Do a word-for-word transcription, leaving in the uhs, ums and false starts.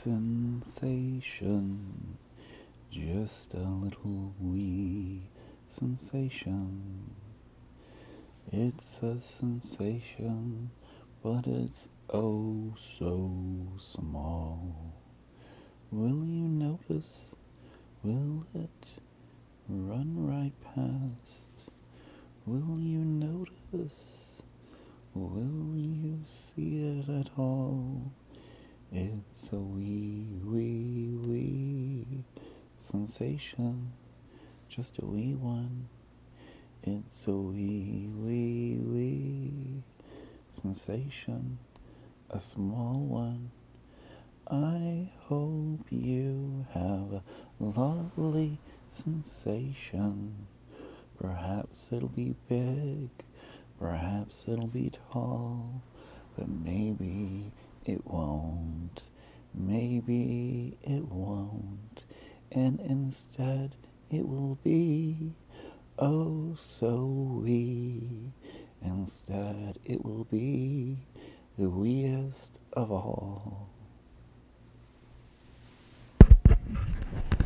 sensation, just a little wee sensation. It's a sensation, but it's oh so small. Will you notice? Will it run right past? Will you notice? Will you see it at all? It's a wee, wee, wee sensation, just a wee one. It's a wee, wee, wee sensation, a small one. I hope you have a lovely sensation. Perhaps it'll be big, perhaps it'll be tall, but maybe it won't, maybe it won't, and instead it will be oh so wee. Instead it will be the weeest of all.